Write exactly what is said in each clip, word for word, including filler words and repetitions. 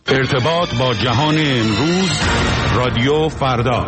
ارتباط با جهان امروز، رادیو فردا.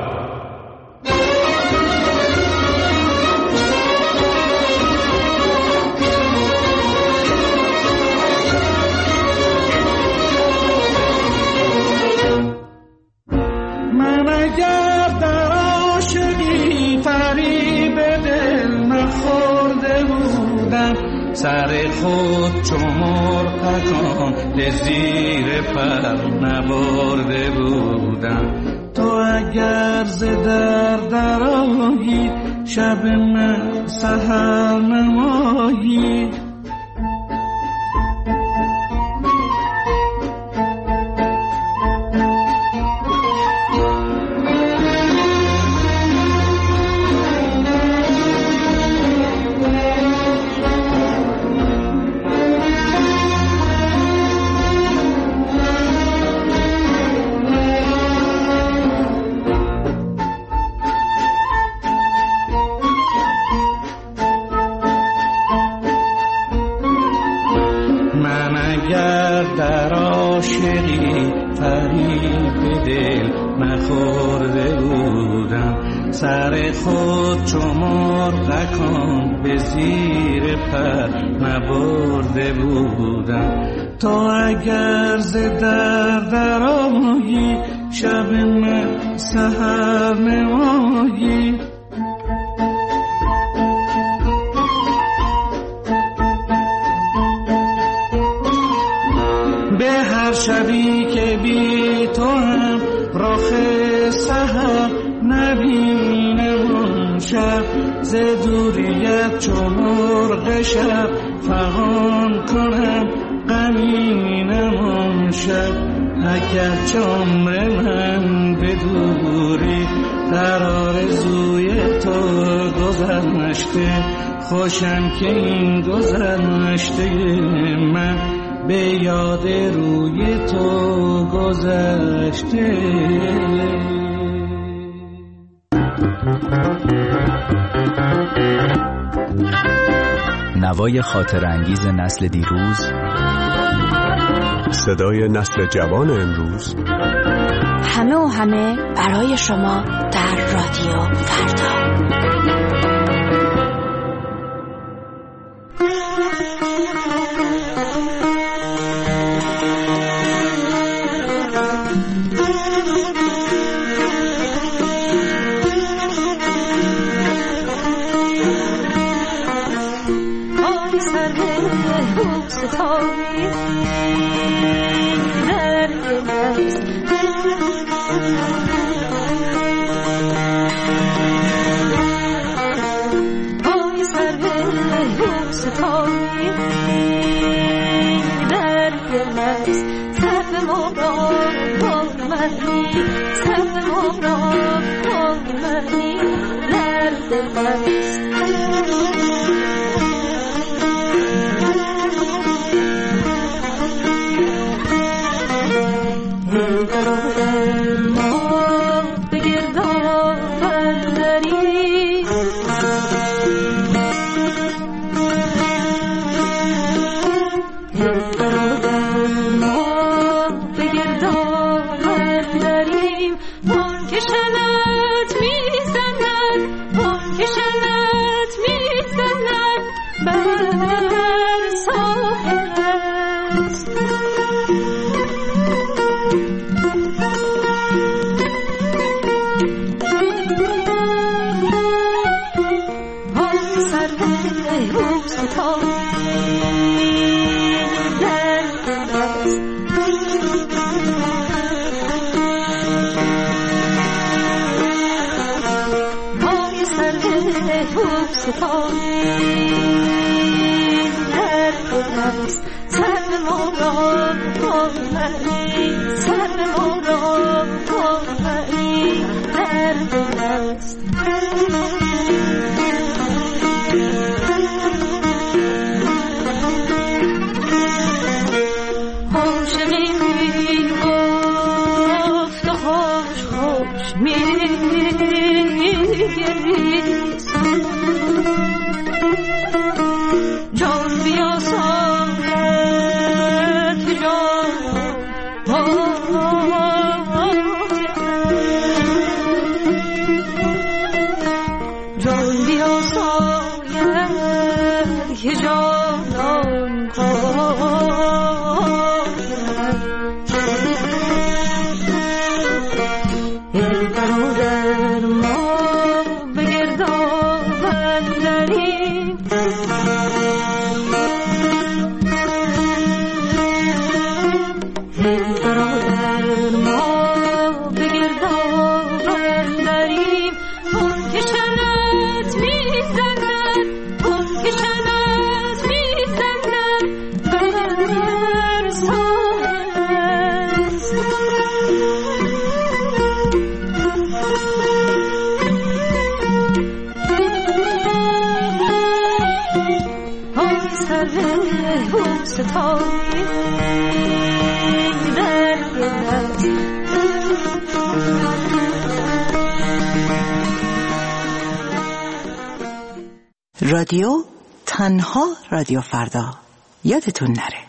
من اگر در عاشقی فریب دل نخورده بودم، سر خود چو مرغ تکان به زیر پر نبرده بودم. تو اگر ز در درآیی، شب من سحر نمایی. در عاشقی فریب دل نخورده بودم، سر خود چو مرغکان به زیر پر نبرده بودم. تو اگر ز در درآیی، شب من سحر نمایی. به هر شبی که بی تو هم رخ سحر نبینم، اون شب ز دوریت چو مرغ شب فغان کنم غمینم. اون شب اگر چه عمر من به دوری در آرزوی تو گذشته، خوشم که این گذشته من به یاد روی تو گذشته. نوای خاطر انگیز نسل دیروز، صدای نسل جوان امروز، همه و همه برای شما در رادیو فردا. جان بیا ساغر جان رادیو تنها رادیو فردا، یادتون نره.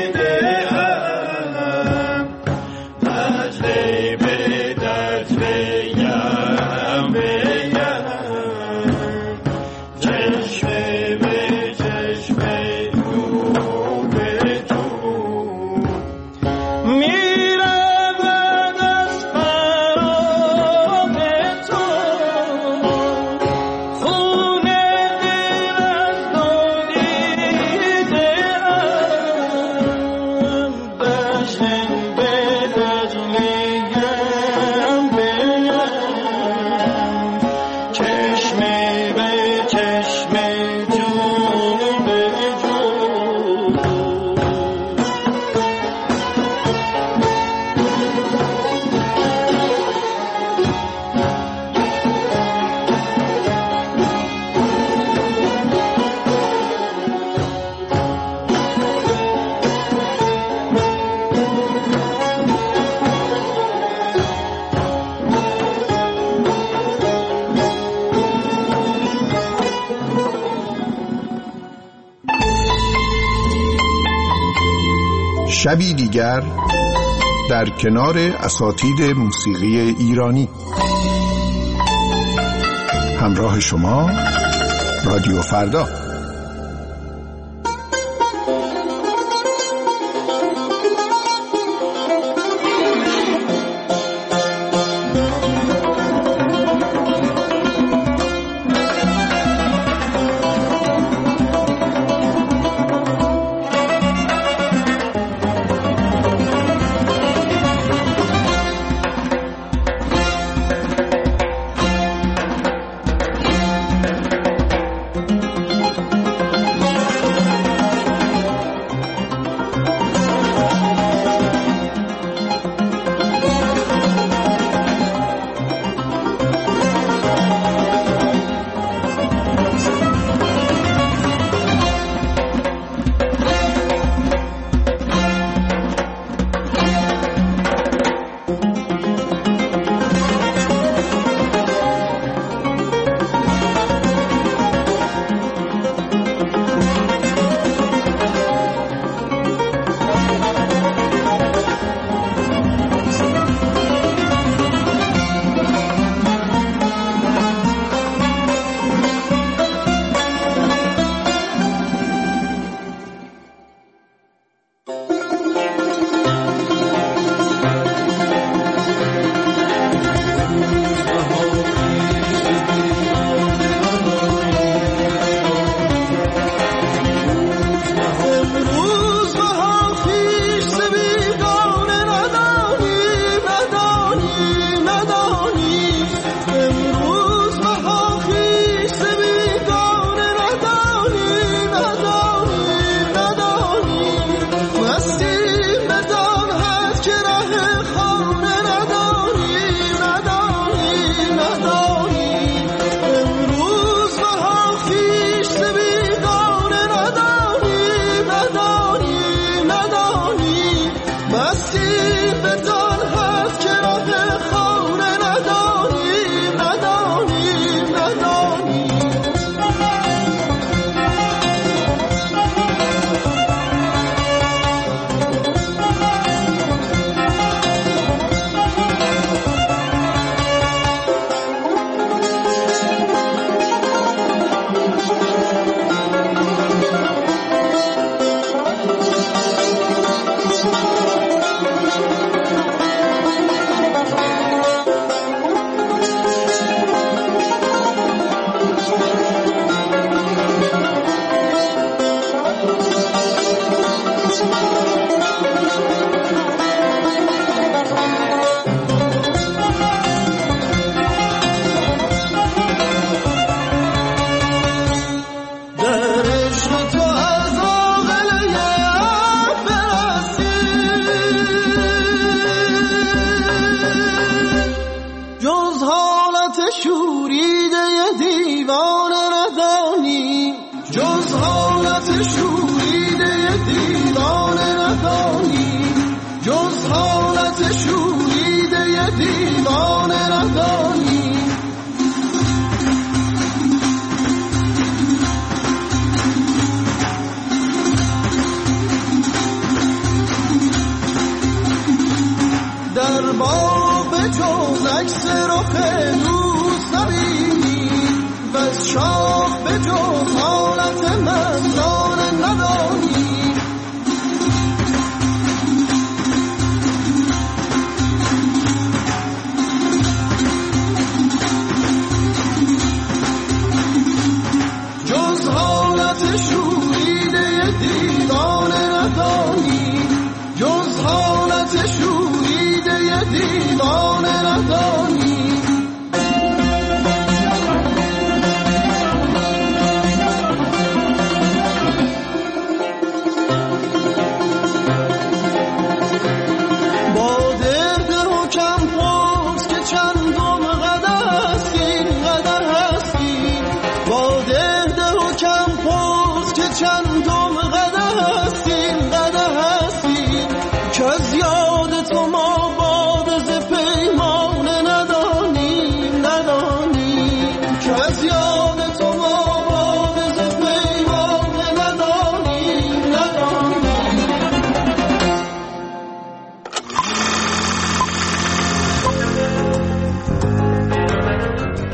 Be شبی دیگر در کنار اساتید موسیقی ایرانی. همراه شما رادیو فردا.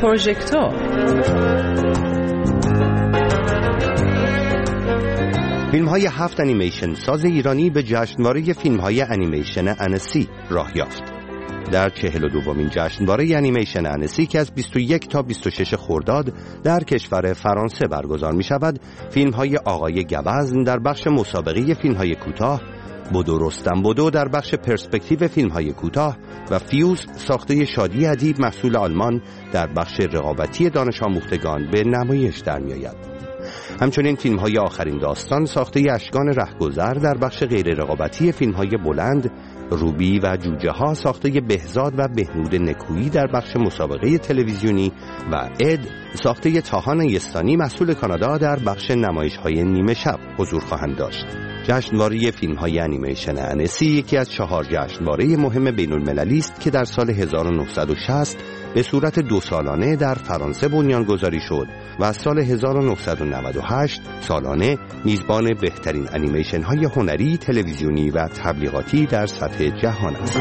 پروژکتور. فیلم های هفت انیمیشن ساز ایرانی به جشنواره فیلم های انیمیشن انسی راه یافت. در چهل و دومین جشنواره انیمیشن انسی که از بیست و یک تا بیست و شش خرداد در کشور فرانسه برگزار می شود، فیلم های آقای گوزن در بخش مسابقه فیلم های کوتاه، بدو رستم بدو در بخش پرسپکتیو فیلم های کوتاه و فیوز ساخته شادی ادیب محصول آلمان در بخش رقابتی دانش آموختگان به نمایش در می آید. همچنین فیلم های آخرین داستان ساخته اشکان رهگذر در بخش غیر رقابتی فیلم های بلند، روبی و جوجه ها ساخته بهزاد و بهنود نکویی در بخش مسابقه تلویزیونی و اد ساخته تاهان یستانی محصول کانادا در بخش نمایش های نیمه شب حضور خواهند داشت. جشنواره فیلم های انیمیشن انسی یکی از چهار جشنواره مهم بین المللی است که در سال هزار و نهصد و شصت به صورت دو سالانه در فرانسه بنیانگذاری شد و از سال هزار و نهصد و نود و هشت سالانه میزبان بهترین انیمیشن های هنری، تلویزیونی و تبلیغاتی در سطح جهان است.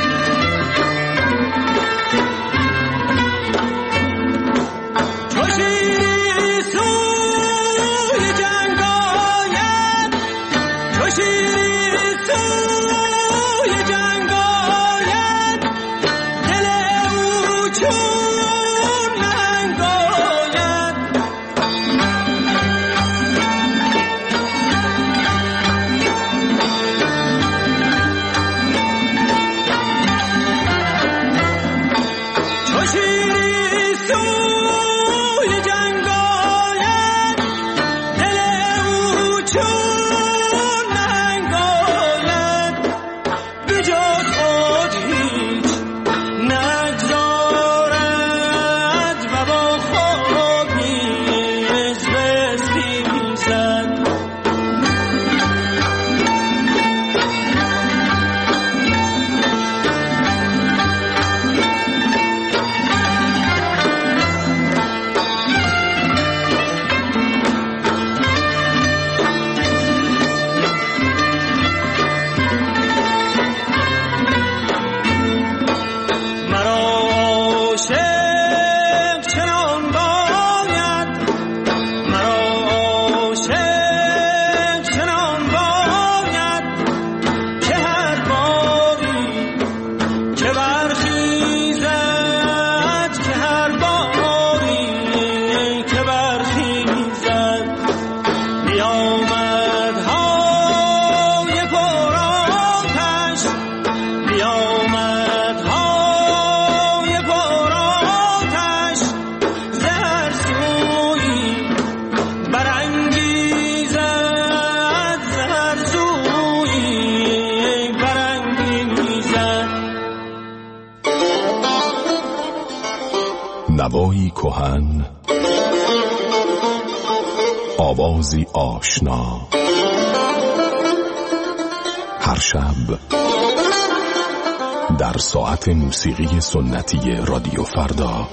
خوشی آهن، آوازی آشنا، هر شب در ساعت موسیقی سنتی رادیو فردا.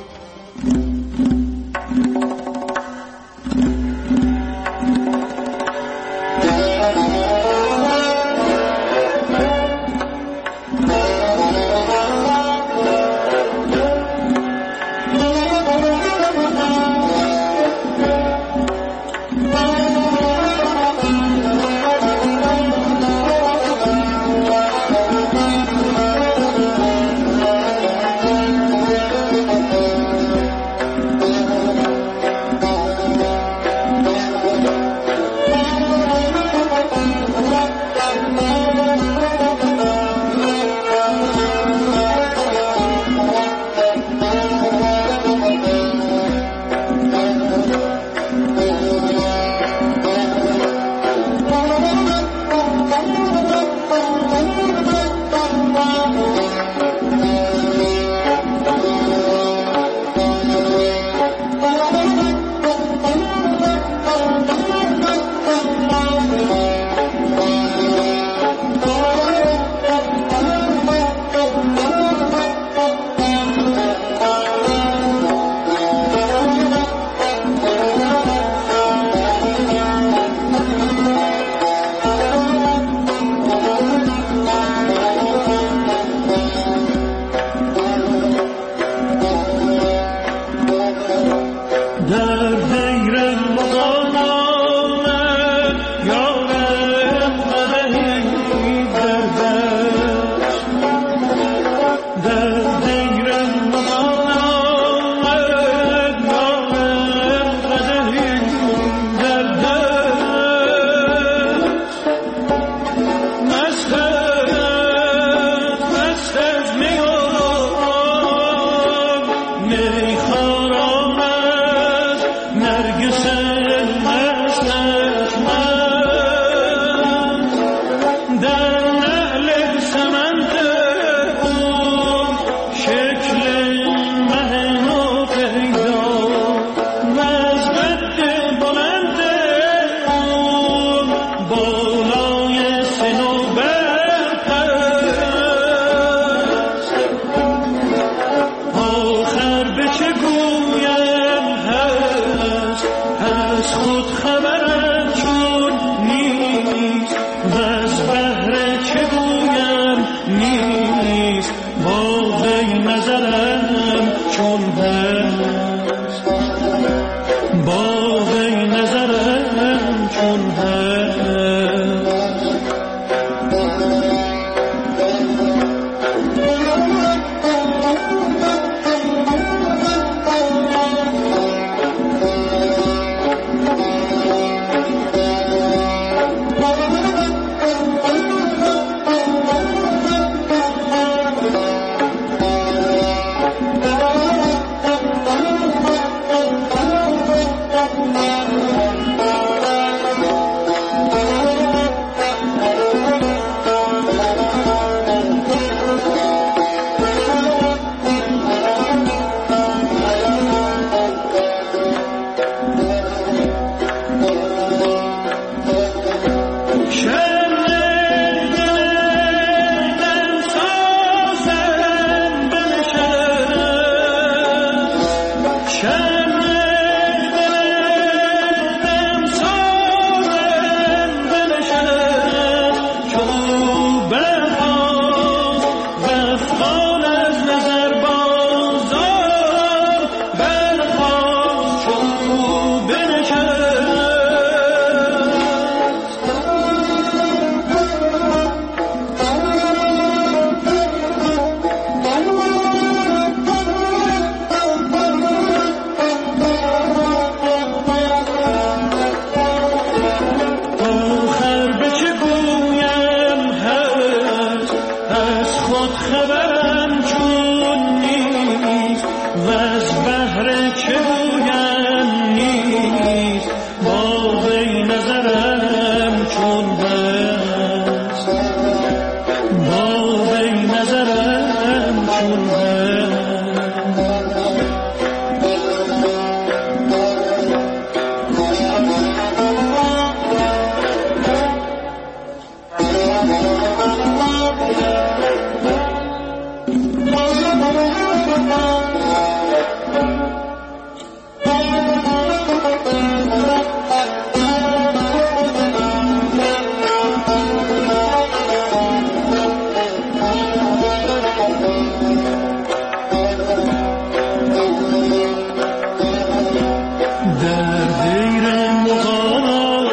در دیر مغان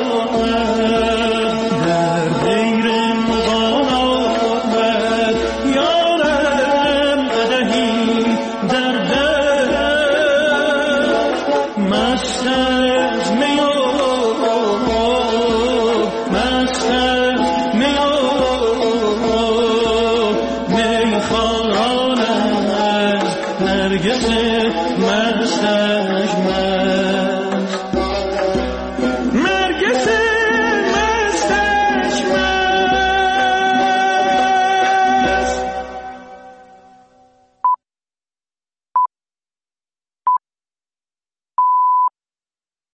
آمد، در دیر مغان آمد یارم قدحی در در مستم